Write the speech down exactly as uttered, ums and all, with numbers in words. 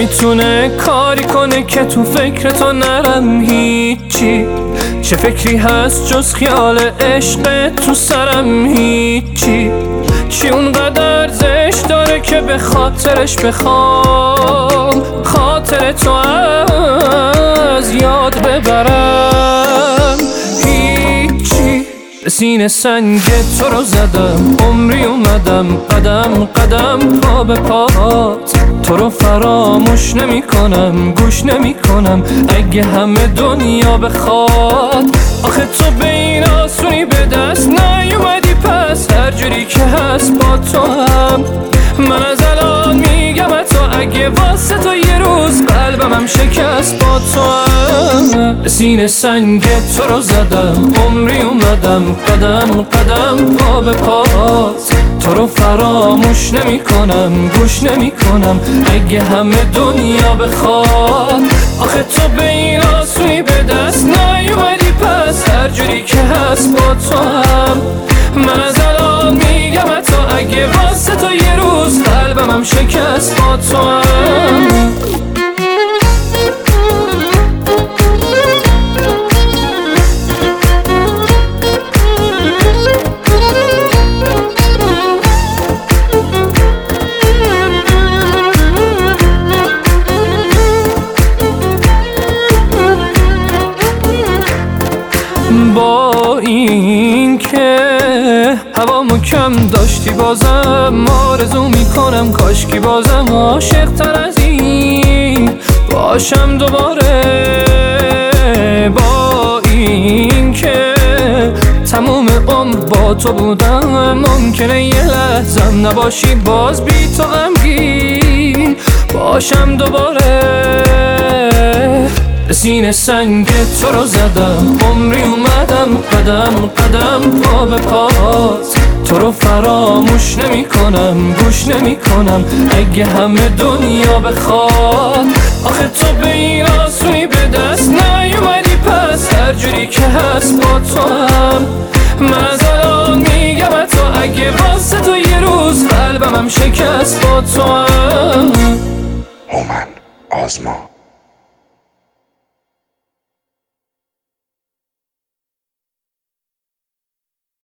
میتونه کاری کنه که تو فکر تو نرم هیچی؟ چه فکری هست جز خیال عشق تو سرم هیچی؟ چی اونقدر ارزش داره که به خاطرش بخوام خاطر تو از یاد ببرم؟ هیچی. به سینه سنگ تو رو زدم، عمری اومدم قدم قدم پا به پات، تو رو فراموش نمی کنم، گوش نمی کنم اگه همه دنیا بخواد. آخه تو به این آسونی به دست نیومدی، پس هر جوری که هست با تو هم. من از الان میگم تو اگه واسه تو یه روز قلبم هم شکست با تو هم. به سینه سنگ تو رو زدم، عمری اومدم قدم قدم پا به پات، تو رو فراموش نمی کنم، گوش نمی کنم اگه همه دنیا بخواد. آخه تو به این آسونی به دست نیومدی، پس هر جوری که هست با تو هم. من از الان میگم تو اگه واسه تو یه روز قلبم هم شکست با تو هم. با این که هوامو کم داشتی بازم آرزو میکنم کاشکی بازم عاشق تر از این باشم دوباره. با این که تموم عمر با تو بودم ممکنه یه لحظم نباشی، باز بی تو غمگین باشم دوباره. به سینه سنگ تو رو زدم، عمری اومدم قدم قدم پا به پات، تو رو فراموش نمی کنم، گوش نمی کنم اگه همه دنیا بخواد. آخه تو به این آسونی به دست نیومدی، پس هر جوری که هست با تو هم. من از الان میگم تو اگه واسه تو یه روز قلبم هم شکست با تو هم. هومن آزما.